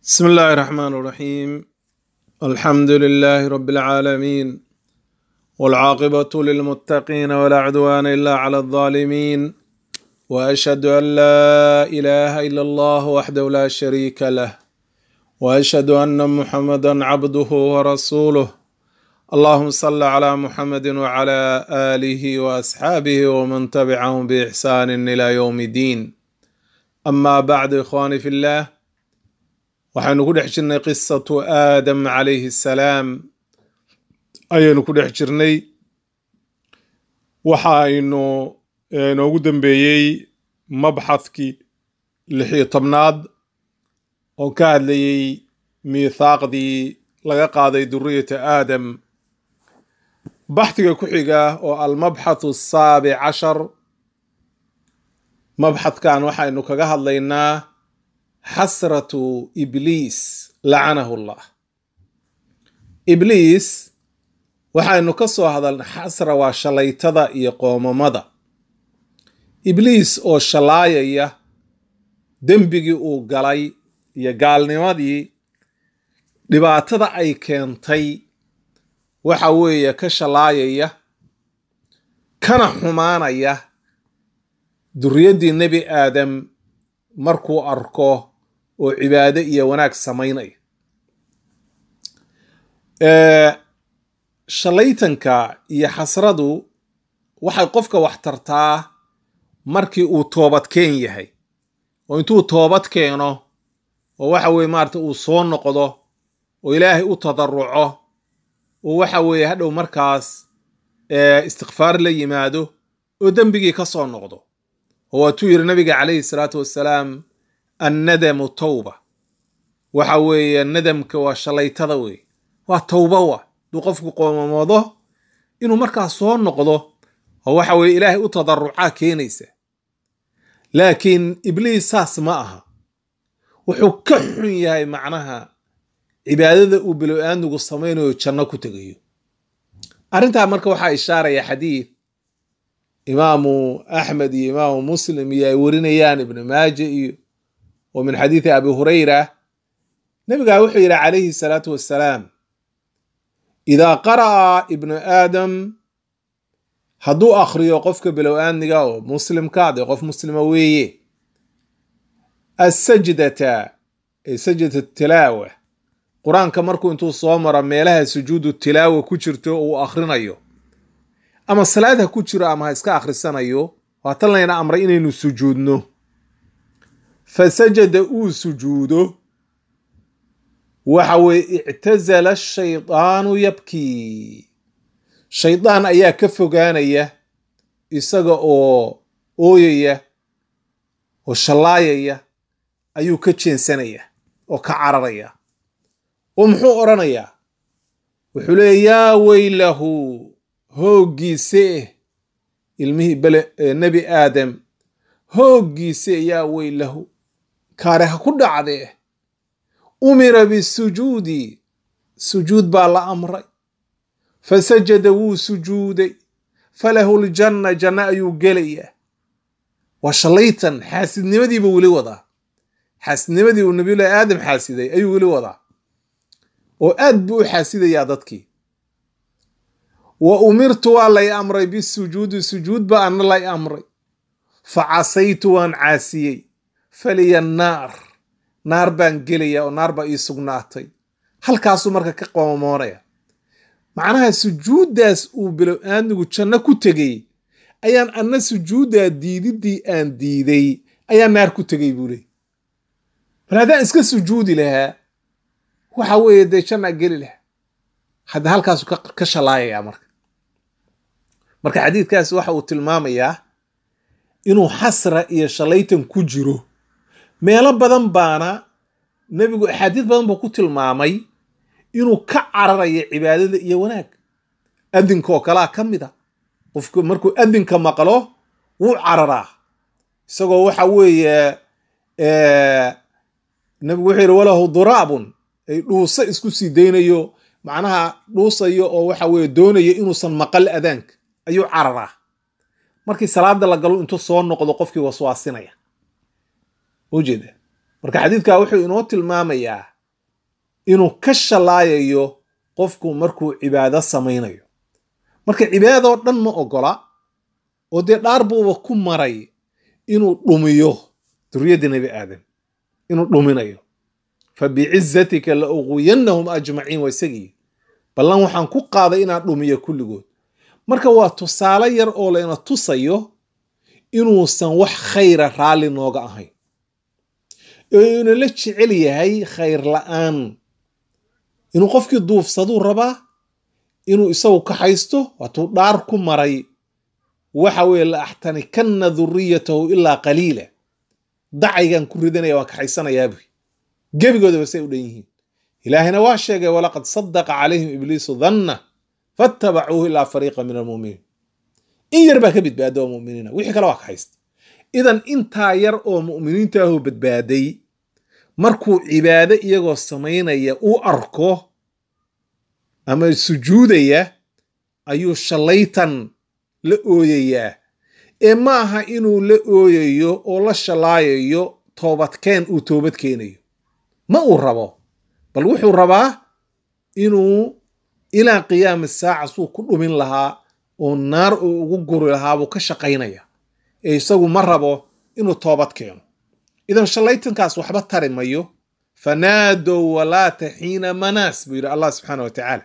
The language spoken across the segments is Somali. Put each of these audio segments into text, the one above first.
بسم الله الرحمن الرحيم. الحمد لله رب العالمين، والعاقبة للمتقين ولا عدوان إلا على الظالمين، وأشهد أن لا إله إلا الله وحده لا شريك له، وأشهد أن محمدا عبده ورسوله. اللهم صل على محمد وعلى آله وأصحابه ومن تبعهم بإحسان إلى يوم الدين. أما بعد، إخواني في الله، waxaynu ku dhex jirnay qisatu aadam calayhi salaam ayaynu ku dhex jirnay. waxaynu noogu dambeeyey mabxadkii 16aad oo ka hadlayey miithaaqdii laga qaaday duriyata aadam. baxdiga ku xiga oo almabxathu 17 mabxadkan waxaynu kaga hadlaynaa xasratu ibliis lacanahu llah. ibliis waxaynu ka soo hadalnay xasra waa shalaytada iyo qoomamada. ibliis oo shalaayaya dembigii uu galay iyo gaalnimadii dhibaatada ay keentay, waxa weeye ka shalaayaya kana xumaanaya duriyaddii nebi aadam markuu arko oo cibaado iyo wanaag samaynaya. shalaytanka iyo xasradu waxay qofka wax tartaa markii uu toobadkeen yahay, oo intuu toobad keeno oo waxa weye maarata uu soo noqdo oo ilaahay u tadaruco oo waxa weeye hadhow markaas istikfaar la yimaado oo dembigii ka soo noqdo. oo waatuu yidhi nabiga calayhi salaatu wassalaam, annadamu tawba. waxa weeye nadamka waa shalaytada wey, waa tawba wa duu qofku qoomamoodo inuu markaas soo noqdo oo waxa weye ilaahay u tadarucaa keenaysa. laakiin ibliis saas ma aha, wuxuu ka xun yahay macnaha cibaadada uu bilow-aanigu samaynayo janno ku tegayo. arrintaa marka waxaa ishaaraya xadiid imaamu axmed iyo imaamu muslim iyo ay warinayaan, ibnu maaje iyo oo min xadiidi abi hurayra. nabigaa wuxuu yidhi calayhi salaatu wassalaam, idaa qara'a ibnu aadam, hadduu akhriyo qofka bilow-aaniga oo muslimka, dee qof muslima weeye, assajdata ay sajdata tilaawa, qur-aanka markuu intuu soo maro meelaha sujuudu tilaawa ku jirto uu akhrinayo, ama salaad ha ku jiro ama ha iska akhrisanayo, waa tan layna amray inaynu sujuudno. fasajada uu sujuudo, waxa weye ictazala ashaydaanu yabkii, shaydaan ayaa ka fogaanaya isaga oo ooyaya oo shallaayaya, ayuu ka jeensanaya oo ka cararaya. oo muxuu odhanayaa? wuxuu leeya yaa weylahu, hooggiise ilmihii nebi aadam, hooggiise yaa weylahu, kaare ha ku dhacdee. umira bisujuudi, sujuud baa la amray, fasajada wuu sujuuday, falahu ljanna, janno ayuu gelayaa. waa shalaytan, xaasidnimadiiba weli wadaa. xaasidnimadii uu nabiyullaahi aadam xaasiday ayuu weli wadaa, oo aad buu u xaasidayaa dadkii. wa umirtu waa lay amray bisujuudi, sujuud baa ana lay amray, facasaytu waan caasiyey, faliya naar, naar baan gelaya oo naar baa ii sugnaatay. halkaasuu marka ka qoomoonaya. macnaha sujuuddaas uu bilow-aanigu janno ku tegey ayaan anna sujuuddaa diididdii aan diiday ayaan naar ku tegey buu leey. bal haddaan iska sujuudi lahaa waxa weeye dee jannaa geli lahaa. hadda halkaasuu ka shalaayaya marka xadiidkaas waxa uu tilmaamayaa inuu xasra iyo shalaytan ku jiro. meelo badan baana nebigu axaadiis badan buu ku tilmaamay inuu ka cararayo cibaadada iyo wanaag. adinka oo kalaa ka mid a, qofku markuu adinka maqlo wuu cararaa, isagoo waxa weeye nebigu wuxuu yidhi walahu duraabun, ay dhuuso isku sii daynayo, macnaha dhuusayo oo waxa weeye doonayo inuusan maqal adaanka, ayuu cararaa. markii salaada la galo intuu soo noqdo qofkii waswaasinaya. ujeeda marka xadiidka wuxuu inoo tilmaamayaa inuu ka shalaayayo qofku markuu cibaado samaynayo. marka cibaadoo dhan ma ogola oo dee dhaar buuba ku maray inuu dhumiyo duriyadda nebi aadam inuu dhuminayo. fabicizatika la ughwiyannahum ajmaciin waa isagii ballan waxaan ku qaaday inaan dhumiyo kulligood. marka waa tusaale yar oo layna tusayo inuusan wax khayra raalli nooga ahayn inuu la jecel yahay khayr la'aan. inuu qofkii duufsaduu rabaa inuu isagu ka haysto waatuu dhaar ku maray waxa weeye la axtanikanna duriyatahu ilaa qaliila dacaygan ku ridanaya waa kaxaysanayaa buy gebigoodaba say u dhan yihiin. ilaahina waa sheegay walaqad sadaqa calayhim ibliisu dhanna fattabacuuhu ilaa fariiqa min almu'miniin. in yar baa ka badbaada oo mu'miniina wixii kale waa kaxaysta. idan intaa yar oo mu'miniinta ahuu badbaaday markuu cibaado iyagoo samaynaya uu arko ama sujuudaya ayuu shalaytan la ooyayaa ee ma aha inuu la ooyayo oo la shalaayayo toobadkeen uu toobad keenayo ma uu rabo bal wuxuu rabaa inuu ilaa qiyaami saaca suu ku dhumin lahaa oo naar uu ugu guri lahaa buu ka shaqaynaya ee isagu ma rabo inuu toobad keeno. idan shalaytankaas waxba tari mayo. fanaadow walaata xiina manaas buu yidhi allah subxaana wa tacaala.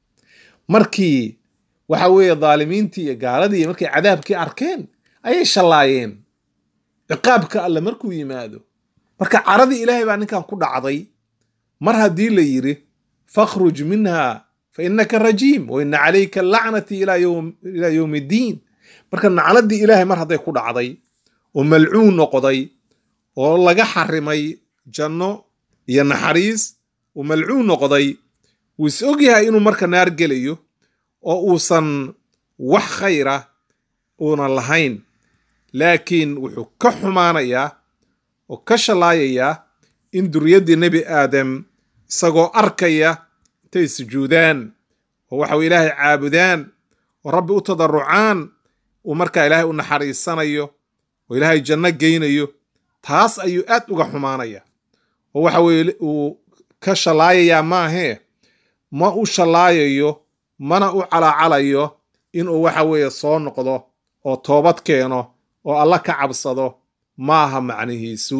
markii waxa weeye dhaalimiintii iyo gaaladii markay cadaabkii arkeen ayay shallaayeen ciqaabka alle markuu yimaado. marka caradii ilaahay baa ninkan ku dhacday. mar haddii la yidhi fakhruj minha fa innaka rajiim wa inna calayka lacnatii ilaa yowmi ddiin. marka nacladii ilaahay mar hadday ku dhacday oo malcuun noqday oo laga xarimay janno iyo naxariis uu malcuun noqday wuu is ogyahay inuu marka naar gelayo oo uusan wax khayra uunan lahayn. laakiin wuxuu ka xumaanayaa oo ka shalaayayaa in duriyaddii nebi aadam isagoo arkaya intay sujuudaan oo waxaw ilaahay caabudaan oo rabbi u tadarrucaan uu markaa ilaahay u naxariisanayo oo ilaahay janno geynayo taas ayuu aad uga xumaanaya oo waxa weeye uu ka shalaayayaa maahee ma u shalaayayo mana u calaacalayo inuu waxa weeye soo noqdo oo toobad keeno oo alla ka cabsado maaha macnihiisu.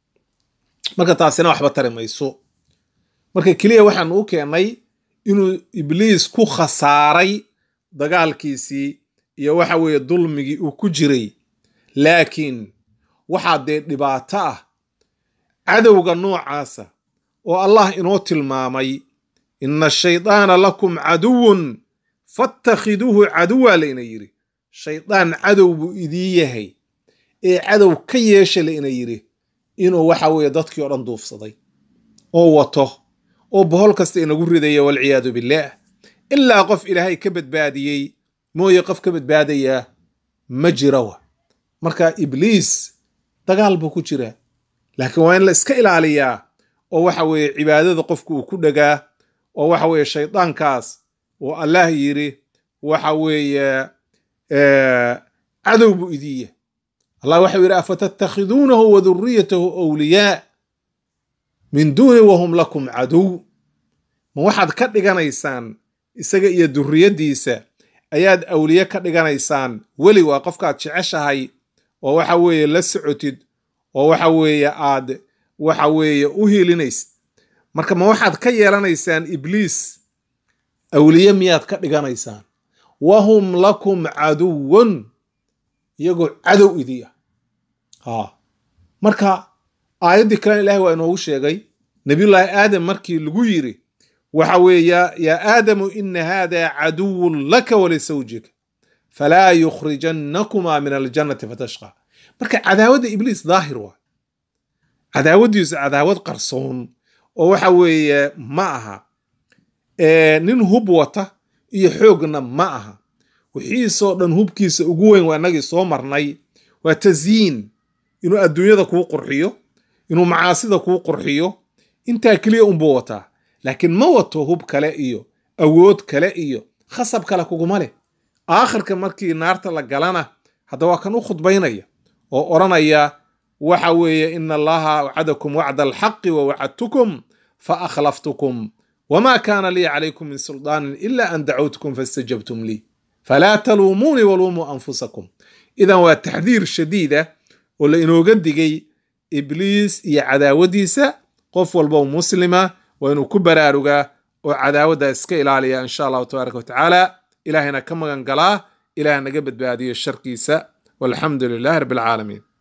marka taasina waxba tari mayso. marka keliya waxaan u keennay inuu ibliis ku khasaaray dagaalkiisii iyo waxa weeye dulmigii uu ku jiray. laakiin waxaa dee dhibaato ah cadowga noocaasa oo allah inoo tilmaamay ina ashaydaana lakum caduwun faattakhiduuhu caduwa layna yidhi. shaydaan cadow buu idii yahay ee cadow ka yeesha layna yidhi inuu waxa weeye dadkii o dhan duufsaday oo wato oo bohol kasta inagu ridaya walciyaadu billaah. ilaa qof ilaahay ka badbaadiyey mooye qof ka badbaadayaa ma jirawa. marka ibliis dagaal buu ku jiraa laakiin waa in la iska ilaaliyaa oo waxa weeye cibaadada qofku uu ku dhagaa oo waxa weeye shaydaankaas oo allah yidhi waxa weeye cadow buu idiiya. allah waxau yidhi afatattakhiduunahu wa duriyatahu awliyaa min duuni wahum lakum cadow. ma waxaad ka dhiganaysaan isaga iyo duriyaddiisa ayaad awliye ka dhiganaysaan weli waa qofkaad jeceshahay oo waxa weeye la socotid oo waxa weeye aad waxa weeye u hiilinaysid. marka ma waxaad ka yeelanaysaan ibliis awliye miyaad ka dhiganaysaan wahum lakum caduwun iyagoo cadow idii ah. marka aayaddii kalena ilaahay waa inoogu sheegay nabiyullaahi aadam markii lagu yidhi waxa weeye yaa aadamu ina hada caduwun laka walisawjika falaa yukhrijannakumaa min aljannati fatashqa. marka cadaawadda ibliis daahir waa cadaawaddiisu cadaawad qarsoon oo waxa weeye ma aha nin hub wata iyo xoogna ma aha. wixiisoo dhan hubkiisa ugu weyn waa inagii soo marnay waa tasyiin inuu adduunyada kuu qurxiyo inuu macaasida kuu qurxiyo intaa keliya unbuu wataa. laakiin ma wato hub kale iyo awood kale iyo khasab kale kuguma leh. aakhirka markii naarta la galana hadda waa kan u khudbaynaya oo odhanaya waxa weeye ina allaha wacadakum wacda alxaqi wa wacadtukum fa akhlaftukum وما كان لي عليكم من سلطان إلا أن دعوتكم فاستجبتم لي فلا تلوموني ولوموا أنفسكم. إذا هو التحذير الشديدة ولا إنه قد جي إبليس يا عداوديسة قف والبو مسلمة وإنه كبر أرجع وعداودة إسكيل عليها إن شاء الله تبارك وتعالى. إلهنا كما قال إلهنا قبت بهذه الشركيسة والحمد لله رب العالمين.